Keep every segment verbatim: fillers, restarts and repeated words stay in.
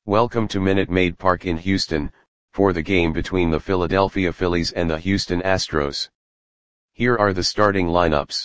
Welcome to Minute Maid Park in Houston, for the game between the Philadelphia Phillies and the Houston Astros. Here are the starting lineups.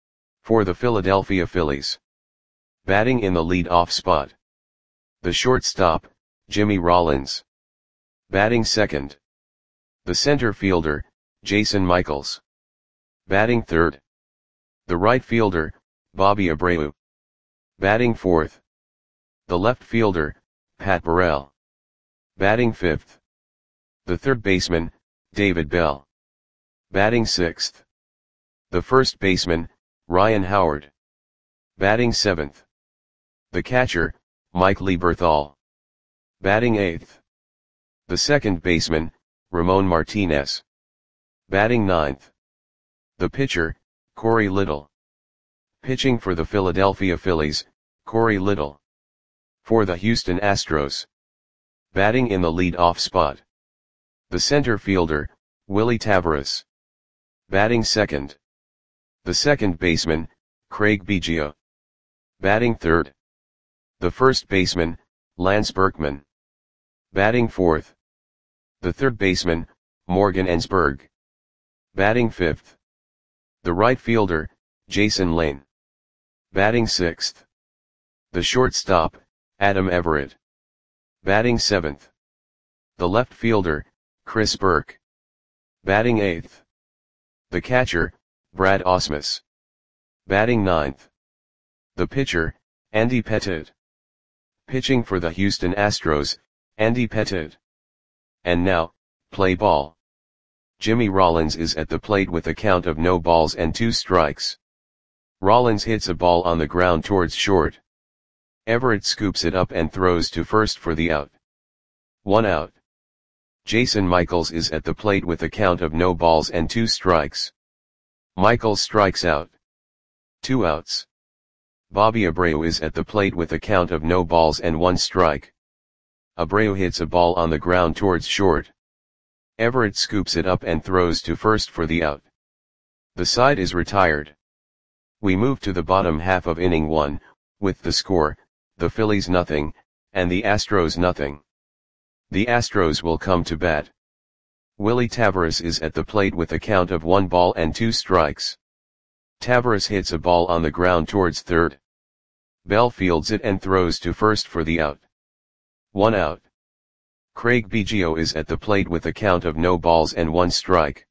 For the Philadelphia Phillies. Batting in the lead-off spot. The shortstop, Jimmy Rollins. Batting second. The center fielder, Jason Michaels. Batting third. The right fielder, Bobby Abreu. Batting fourth. The left fielder, Pat Burrell. Batting fifth. The third baseman, David Bell. Batting sixth. The first baseman, Ryan Howard. Batting seventh. The catcher, Mike Lieberthal. Batting eighth. The second baseman, Ramon Martinez. Batting ninth. The pitcher, Corey Little. Pitching for the Philadelphia Phillies, Corey Little. For the Houston Astros. Batting in the lead-off spot. The center fielder, Willie Taveras. Batting second. The second baseman, Craig Biggio. Batting third. The first baseman, Lance Berkman. Batting fourth. The third baseman, Morgan Ensberg. Batting fifth. The right fielder, Jason Lane. Batting sixth. The shortstop, Adam Everett. Batting seventh. The left fielder, Chris Burke. Batting eighth. The catcher, Brad Ausmus. Batting ninth. The pitcher, Andy Pettitte. Pitching for the Houston Astros, Andy Pettitte. And now, play ball. Jimmy Rollins is at the plate with a count of no balls and two strikes. Rollins hits a ball on the ground towards short. Everett scoops it up and throws to first for the out. One out. Jason Michaels is at the plate with a count of no balls and two strikes. Michaels strikes out. Two outs. Bobby Abreu is at the plate with a count of no balls and one strike. Abreu hits a ball on the ground towards short. Everett scoops it up and throws to first for the out. The side is retired. We move to the bottom half of inning one, with the score, the Phillies nothing, and the Astros nothing. The Astros will come to bat. Willie Taveras is at the plate with a count of one ball and two strikes. Taveras hits a ball on the ground towards third. Bell fields it and throws to first for the out. One out. Craig Biggio is at the plate with a count of no balls and one strike.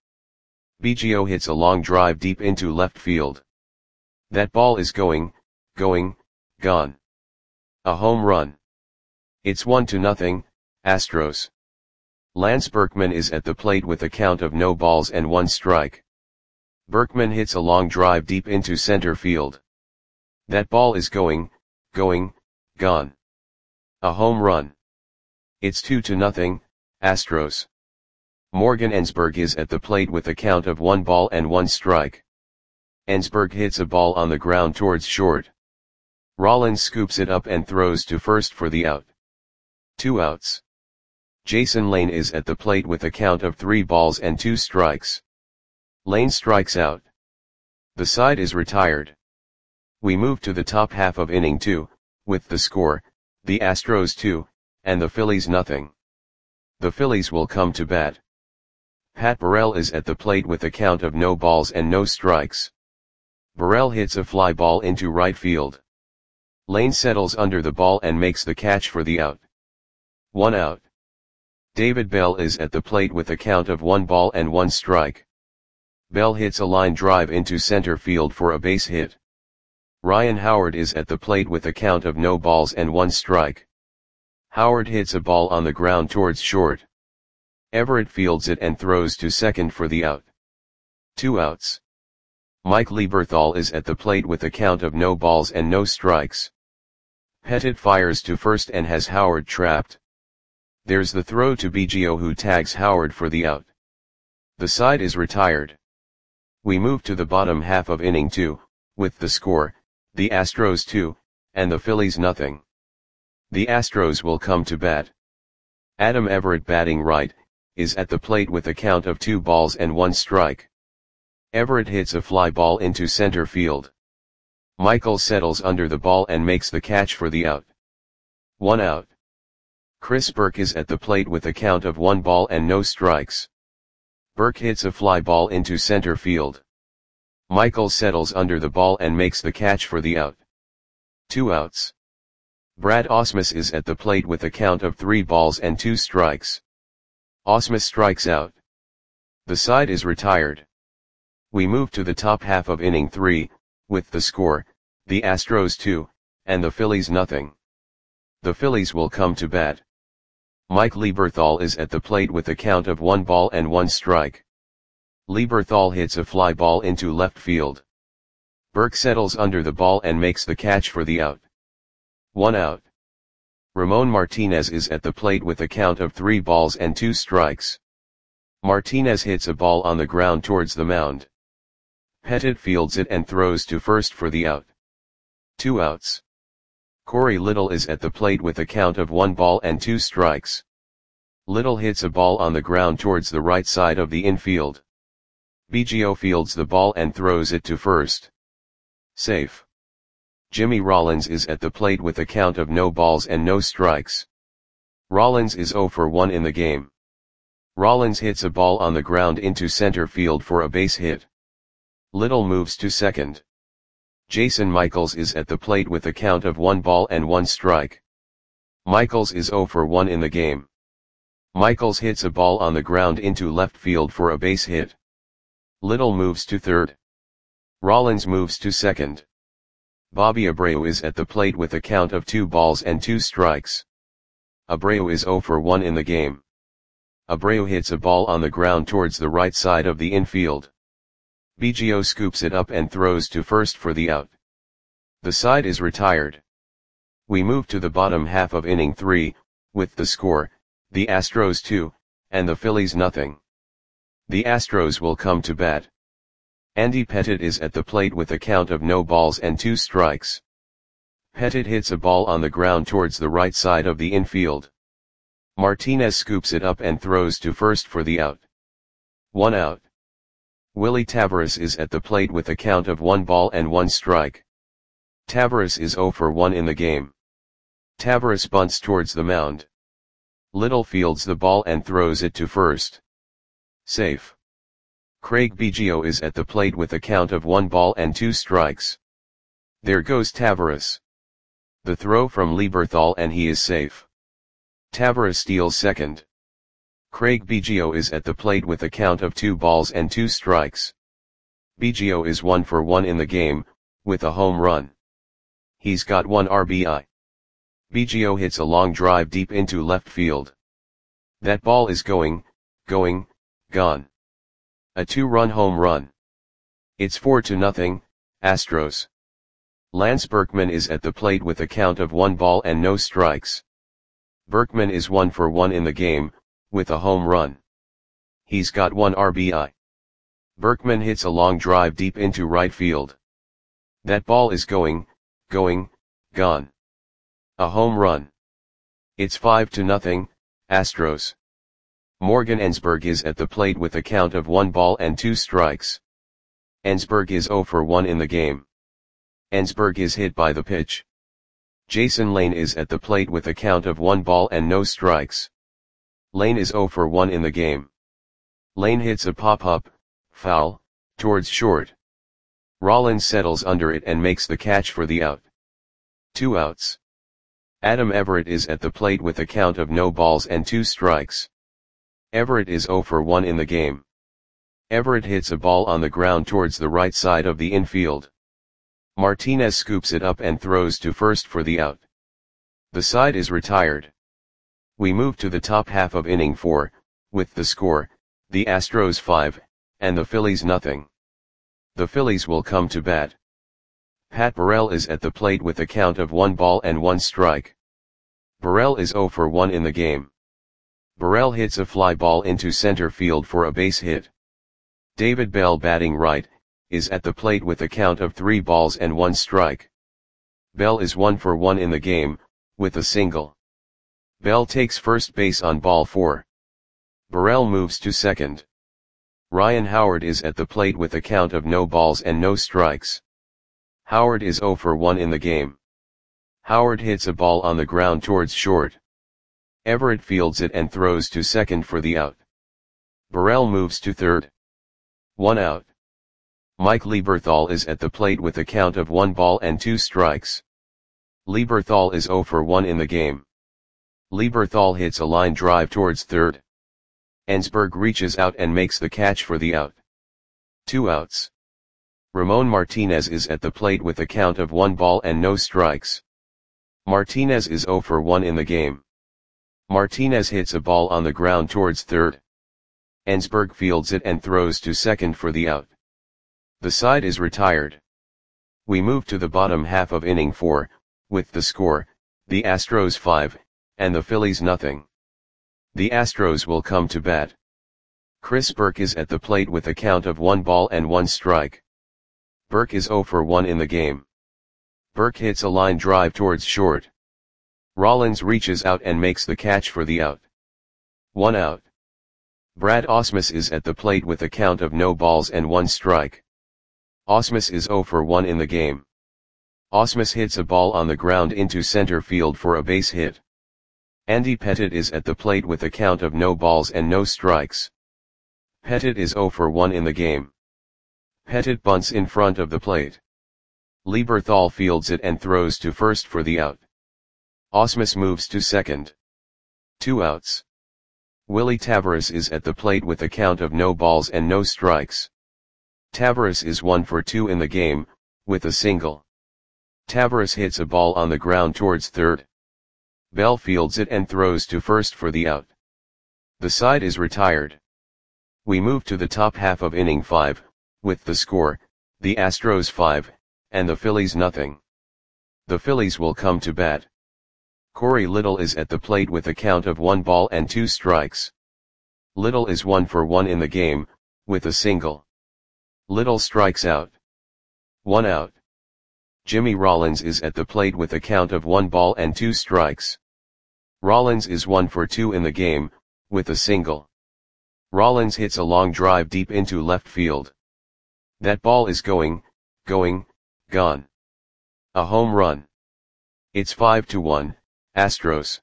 Biggio hits a long drive deep into left field. That ball is going, going, gone. A home run. It's one to nothing, Astros. Lance Berkman is at the plate with a count of no balls and one strike. Berkman hits a long drive deep into center field. That ball is going, going, gone. A home run. It's two to nothing, Astros. Morgan Ensberg is at the plate with a count of one ball and one strike. Ensberg hits a ball on the ground towards short. Rollins scoops it up and throws to first for the out. Two outs. Jason Lane is at the plate with a count of three balls and two strikes. Lane strikes out. The side is retired. We move to the top half of inning two, with the score, the Astros two, and the Phillies nothing. The Phillies will come to bat. Pat Burrell is at the plate with a count of no balls and no strikes. Burrell hits a fly ball into right field. Lane settles under the ball and makes the catch for the out. One out. David Bell is at the plate with a count of one ball and one strike. Bell hits a line drive into center field for a base hit. Ryan Howard is at the plate with a count of no balls and one strike. Howard hits a ball on the ground towards short. Everett fields it and throws to second for the out. Two outs. Mike Lieberthal is at the plate with a count of no balls and no strikes. Pettitte fires to first and has Howard trapped. There's the throw to Biggio, who tags Howard for the out. The side is retired. We move to the bottom half of inning two, with the score, the Astros two, and the Phillies nothing. The Astros will come to bat. Adam Everett, batting right, is at the plate with a count of two balls and one strike. Everett hits a fly ball into center field. Michael settles under the ball and makes the catch for the out. One out. Chris Burke is at the plate with a count of one ball and no strikes. Burke hits a fly ball into center field. Michael settles under the ball and makes the catch for the out. Two outs. Brad Ausmus is at the plate with a count of three balls and two strikes. Ausmus strikes out. The side is retired. We move to the top half of inning three, with the score, the Astros two, and the Phillies nothing. The Phillies will come to bat. Mike Lieberthal is at the plate with a count of one ball and one strike. Lieberthal hits a fly ball into left field. Burke settles under the ball and makes the catch for the out. One out. Ramon Martinez is at the plate with a count of three balls and two strikes. Martinez hits a ball on the ground towards the mound. Pettit fields it and throws to first for the out. Two outs. Corey Little is at the plate with a count of one ball and two strikes. Little hits a ball on the ground towards the right side of the infield. Biggio fields the ball and throws it to first. Safe. Jimmy Rollins is at the plate with a count of no balls and no strikes. Rollins is zero for one in the game. Rollins hits a ball on the ground into center field for a base hit. Little moves to second. Jason Michaels is at the plate with a count of one ball and one strike. Michaels is zero for one in the game. Michaels hits a ball on the ground into left field for a base hit. Little moves to third. Rollins moves to second. Bobby Abreu is at the plate with a count of two balls and two strikes. Abreu is zero for one in the game. Abreu hits a ball on the ground towards the right side of the infield. Biggio scoops it up and throws to first for the out. The side is retired. We move to the bottom half of inning three, with the score, the Astros two, and the Phillies nothing. The Astros will come to bat. Andy Pettit is at the plate with a count of no balls and two strikes. Pettit hits a ball on the ground towards the right side of the infield. Martinez scoops it up and throws to first for the out. One out. Willie Taveras is at the plate with a count of one ball and one strike. Taveras is zero for one in the game. Taveras bunts towards the mound. Little fields the ball and throws it to first. Safe. Craig Biggio is at the plate with a count of one ball and two strikes. There goes Taveras. The throw from Lieberthal and he is safe. Taveras steals second. Craig Biggio is at the plate with a count of two balls and two strikes. Biggio is one for one in the game, with a home run. He's got one R B I. Biggio hits a long drive deep into left field. That ball is going, going, gone. A two-run home run. It's four to nothing, Astros. Lance Berkman is at the plate with a count of one ball and no strikes. Berkman is one for one in the game, with a home run. He's got one R B I. Berkman hits a long drive deep into right field. That ball is going, going, gone. A home run. It's five to nothing, Astros. Morgan Ensberg is at the plate with a count of one ball and two strikes. Ensberg is zero for one in the game. Ensberg is hit by the pitch. Jason Lane is at the plate with a count of one ball and no strikes. Lane is zero for one in the game. Lane hits a pop-up, foul, towards short. Rollins settles under it and makes the catch for the out. Two outs. Adam Everett is at the plate with a count of no balls and two strikes. Everett is zero for one in the game. Everett hits a ball on the ground towards the right side of the infield. Martinez scoops it up and throws to first for the out. The side is retired. We move to the top half of inning four, with the score, the Astros five, and the Phillies nothing. The Phillies will come to bat. Pat Burrell is at the plate with a count of one ball and one strike. Burrell is zero for one in the game. Burrell hits a fly ball into center field for a base hit. David Bell, batting right, is at the plate with a count of three balls and one strike. Bell is one for one in the game, with a single. Bell takes first base on ball four. Burrell moves to second. Ryan Howard is at the plate with a count of no balls and no strikes. Howard is zero for one in the game. Howard hits a ball on the ground towards short. Everett fields it and throws to second for the out. Burrell moves to third. One out. Mike Lieberthal is at the plate with a count of one ball and two strikes. Lieberthal is zero for one in the game. Lieberthal hits a line drive towards third. Ensberg reaches out and makes the catch for the out. Two outs. Ramon Martinez is at the plate with a count of one ball and no strikes. Martinez is zero for one in the game. Martinez hits a ball on the ground towards third. Ensberg fields it and throws to second for the out. The side is retired. We move to the bottom half of inning four, with the score, the Astros five, and the Phillies nothing. The Astros will come to bat. Chris Burke is at the plate with a count of one ball and one strike. Burke is zero for one in the game. Burke hits a line drive towards short. Rollins reaches out and makes the catch for the out. One out. Brad Ausmus is at the plate with a count of no balls and one strike. Ausmus is zero for one in the game. Ausmus hits a ball on the ground into center field for a base hit. Andy Pettitte is at the plate with a count of no balls and no strikes. Pettitte is zero for one in the game. Pettitte bunts in front of the plate. Lieberthal fields it and throws to first for the out. Ausmus moves to second. Two outs. Willie Taveras is at the plate with a count of no balls and no strikes. Taveras is one for two in the game, with a single. Taveras hits a ball on the ground towards third. Bell fields it and throws to first for the out. The side is retired. We move to the top half of inning five, with the score, the Astros five, and the Phillies nothing. The Phillies will come to bat. Corey Little is at the plate with a count of one ball and two strikes. Little is one for one in the game, with a single. Little strikes out. One out. Jimmy Rollins is at the plate with a count of one ball and two strikes. Rollins is one for two in the game, with a single. Rollins hits a long drive deep into left field. That ball is going, going, gone. A home run. It's five to one, Astros.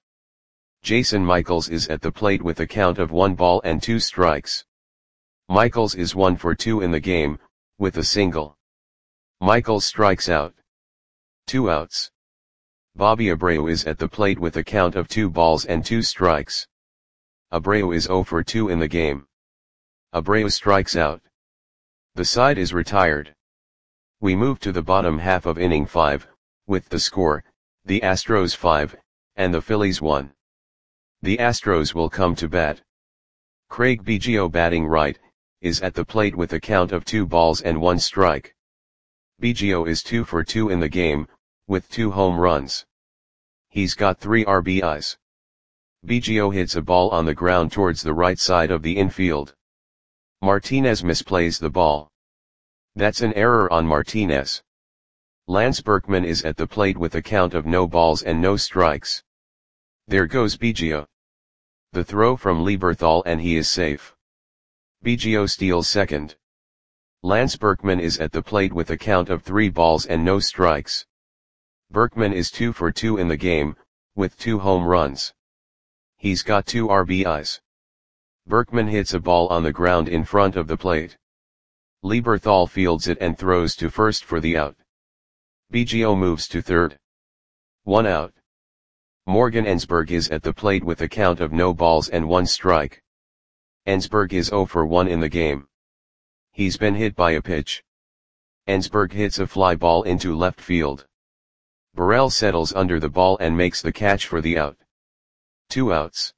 Jason Michaels is at the plate with a count of one ball and two strikes. Michaels is one for two in the game, with a single. Michaels strikes out. Two outs. Bobby Abreu is at the plate with a count of two balls and two strikes. Abreu is zero for two in the game. Abreu strikes out. The side is retired. We move to the bottom half of inning five, with the score, the Astros five, and the Phillies one. The Astros will come to bat. Craig Biggio, batting right, is at the plate with a count of two balls and one strike. Biggio is two for two in the game, with two home runs. He's got three R B Is. Biggio hits a ball on the ground towards the right side of the infield. Martinez misplays the ball. That's an error on Martinez. Lance Berkman is at the plate with a count of no balls and no strikes. There goes Biggio. The throw from Lieberthal and he is safe. Biggio steals second. Lance Berkman is at the plate with a count of three balls and no strikes. Berkman is two for two in the game, with two home runs. He's got two R B Is. Berkman hits a ball on the ground in front of the plate. Lieberthal fields it and throws to first for the out. Biggio moves to third. One out. Morgan Ensberg is at the plate with a count of no balls and one strike. Ensberg is zero for one in the game. He's been hit by a pitch. Ensberg hits a fly ball into left field. Burrell settles under the ball and makes the catch for the out. Two outs.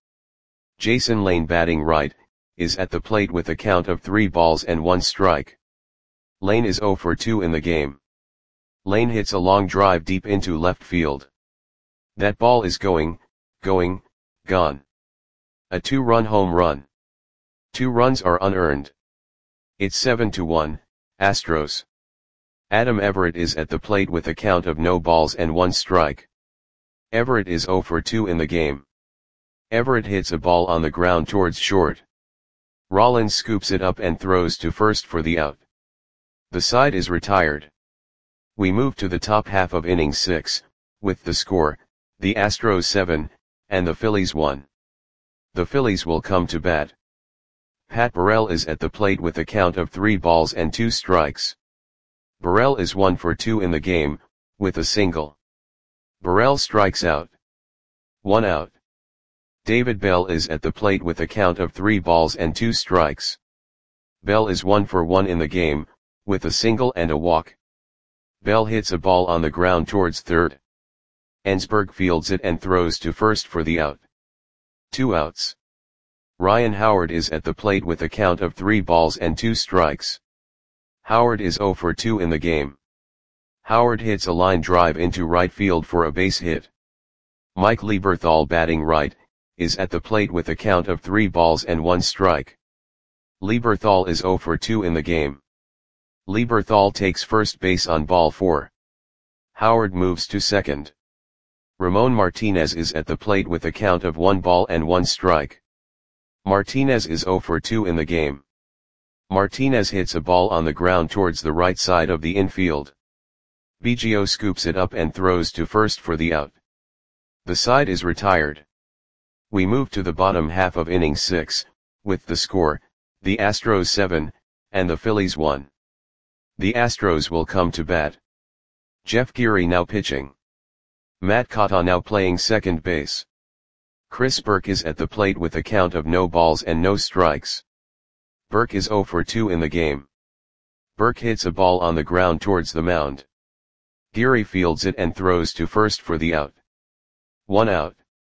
Jason Lane, batting right, is at the plate with a count of three balls and one strike. Lane is zero for two in the game. Lane hits a long drive deep into left field. That ball is going, going, gone. A two-run home run. Two runs are unearned. It's seven to one, Astros. Adam Everett is at the plate with a count of no balls and one strike. Everett is zero for two in the game. Everett hits a ball on the ground towards short. Rollins scoops it up and throws to first for the out. The side is retired. We move to the top half of inning six, with the score, the Astros seven, and the Phillies one. The Phillies will come to bat. Pat Burrell is at the plate with a count of three balls and two strikes. Burrell is one for two in the game, with a single. Burrell strikes out. One out. David Bell is at the plate with a count of three balls and two strikes. Bell is one for one in the game, with a single and a walk. Bell hits a ball on the ground towards third. Ensberg fields it and throws to first for the out. Two outs. Ryan Howard is at the plate with a count of three balls and two strikes. Howard is zero for two in the game. Howard hits a line drive into right field for a base hit. Mike Lieberthal, batting right, is at the plate with a count of three balls and one strike. Lieberthal is zero for two in the game. Lieberthal takes first base on ball four. Howard moves to second. Ramon Martinez is at the plate with a count of one ball and one strike. Martinez is zero for two in the game. Martinez hits a ball on the ground towards the right side of the infield. Biggio scoops it up and throws to first for the out. The side is retired. We move to the bottom half of inning six, with the score, the Astros seven, and the Phillies one. The Astros will come to bat. Jeff Geary now pitching. Matt Cotta now playing second base. Chris Burke is at the plate with a count of no balls and no strikes. Burke is zero for two in the game. Burke hits a ball on the ground towards the mound. Geary fields it and throws to first for the out. One out.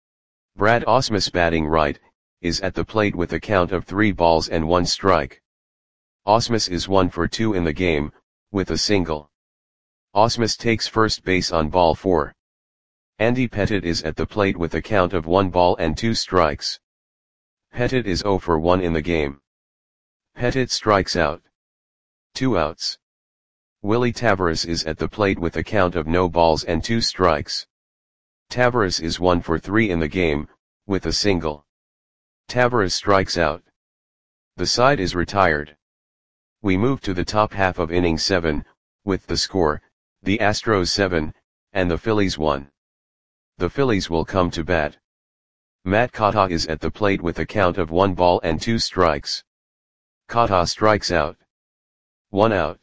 Brad Ausmus, batting right, is at the plate with a count of three balls and one strike. Ausmus is one for two in the game, with a single. Ausmus takes first base on ball four. Andy Pettitte is at the plate with a count of one ball and two strikes. Pettitte is zero for one in the game. Pettitte strikes out. Two outs. Willie Taveras is at the plate with a count of no balls and two strikes. Taveras is one for three in the game, with a single. Taveras strikes out. The side is retired. We move to the top half of inning seven, with the score, the Astros seven, and the Phillies one. The Phillies will come to bat. Matt Cotta is at the plate with a count of one ball and two strikes. Cotta strikes out. One out.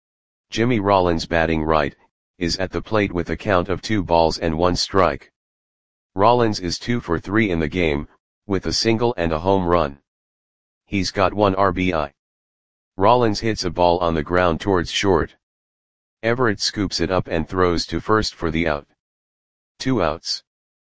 Jimmy Rollins, batting right, is at the plate with a count of two balls and one strike. Rollins is two for three in the game, with a single and a home run. He's got one R B I. Rollins hits a ball on the ground towards short. Everett scoops it up and throws to first for the out. Two outs.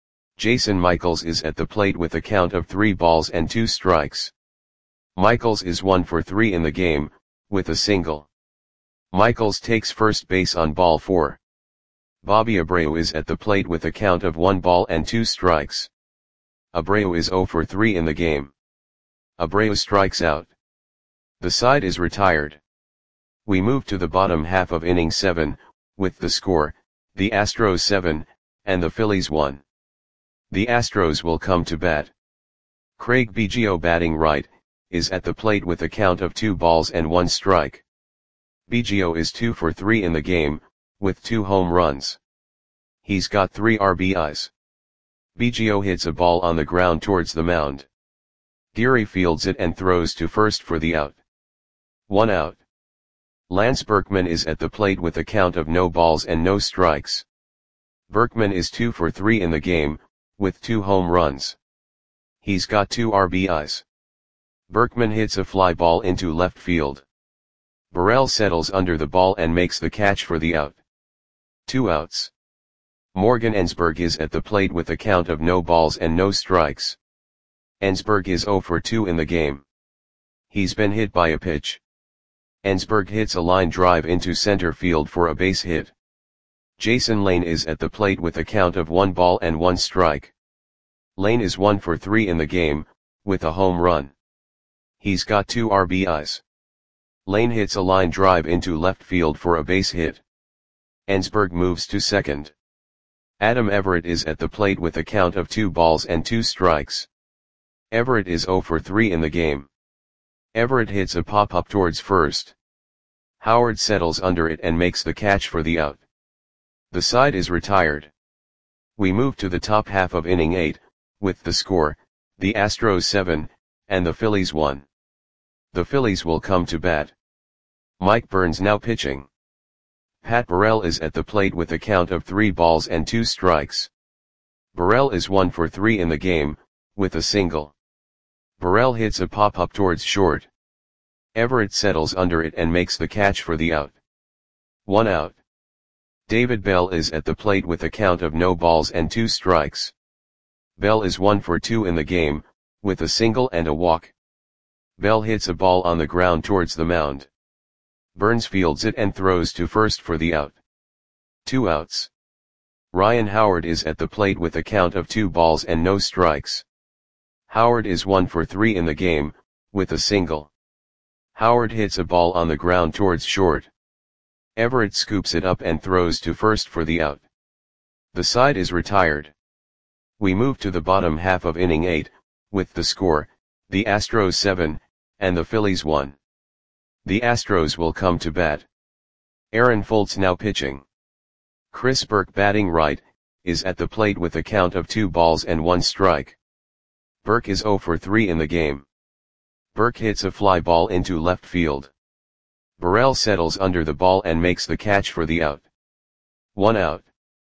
Jason Michaels is at the plate with a count of three balls and two strikes. Michaels is one for three in the game, with a single. Michaels takes first base on ball four. Bobby Abreu is at the plate with a count of one ball and two strikes. Abreu is zero for three in the game. Abreu strikes out. The side is retired. We move to the bottom half of inning seven, with the score, the Astros seven, and the Phillies one. The Astros will come to bat. Craig Biggio, batting right, is at the plate with a count of two balls and one strike. Biggio is two for three in the game, with two home runs. He's got three R B Is. Biggio hits a ball on the ground towards the mound. Geary fields it and throws to first for the out. One out. Lance Berkman is at the plate with a count of no balls and no strikes. Berkman is two for three in the game, with two home runs. He's got two R B Is. Berkman hits a fly ball into left field. Burrell settles under the ball and makes the catch for the out. Two outs. Morgan Ensberg is at the plate with a count of no balls and no strikes. Ensberg is zero for two in the game. He's been hit by a pitch. Ensberg hits a line drive into center field for a base hit. Jason Lane is at the plate with a count of one ball and one strike. Lane is one for three in the game, with a home run. He's got two R B Is. Lane hits a line drive into left field for a base hit. Ensberg moves to second. Adam Everett is at the plate with a count of two balls and two strikes. Everett is zero for three in the game. Everett hits a pop-up towards first. Howard settles under it and makes the catch for the out. The side is retired. We move to the top half of inning eight, with the score, the Astros seven, and the Phillies one. The Phillies will come to bat. Mike Burns now pitching. Pat Burrell is at the plate with a count of three balls and two strikes. Burrell is one for three in the game, with a single. Burrell hits a pop-up towards short. Everett settles under it and makes the catch for the out. One out. David Bell is at the plate with a count of no balls and two strikes. Bell is one for two in the game, with a single and a walk. Bell hits a ball on the ground towards the mound. Burns fields it and throws to first for the out. Two outs. Ryan Howard is at the plate with a count of two balls and no strikes. Howard is one for three in the game, with a single. Howard hits a ball on the ground towards short. Everett scoops it up and throws to first for the out. The side is retired. We move to the bottom half of inning eight, with the score, the Astros seven, and the Phillies one. The Astros will come to bat. Aaron Foltz now pitching. Chris Burke batting right, is at the plate with a count of two balls and one strike. Burke is zero for three in the game. Burke hits a fly ball into left field. Burrell settles under the ball and makes the catch for the out. One out.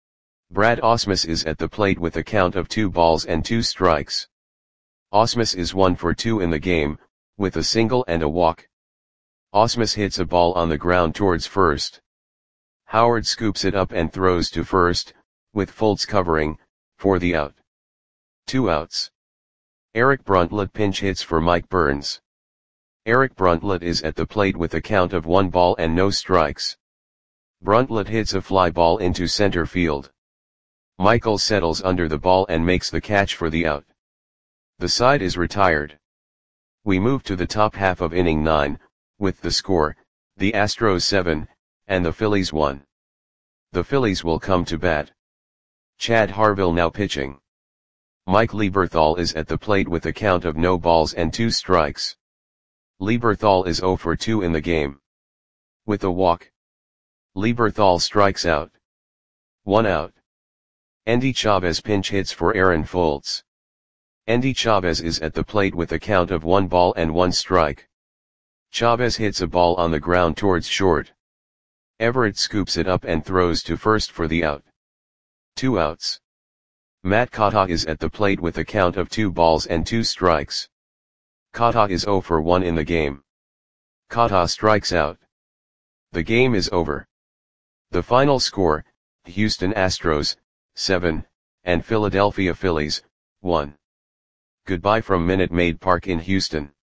Brad Ausmus is at the plate with a count of two balls and two strikes. Ausmus is one for two in the game, with a single and a walk. Ausmus hits a ball on the ground towards first. Howard scoops it up and throws to first, with Foltz covering, for the out. Two outs. Eric Bruntlett pinch hits for Mike Burns. Eric Bruntlett is at the plate with a count of one ball and no strikes. Bruntlett hits a fly ball into center field. Michael settles under the ball and makes the catch for the out. The side is retired. We move to the top half of inning nine, with the score, the Astros seven, and the Phillies one. The Phillies will come to bat. Chad Harville now pitching. Mike Lieberthal is at the plate with a count of no balls and two strikes. Lieberthal is zero for two in the game. With a walk. Lieberthal strikes out. One out. Endy Chavez pinch hits for Aaron Foltz. Endy Chavez is at the plate with a count of one ball and one strike. Chavez hits a ball on the ground towards short. Everett scoops it up and throws to first for the out. Two outs. Matt Kata is at the plate with a count of two balls and two strikes. Kata is zero for one in the game. Kata strikes out. The game is over. The final score, Houston Astros, seven, and Philadelphia Phillies, one. Goodbye from Minute Maid Park in Houston.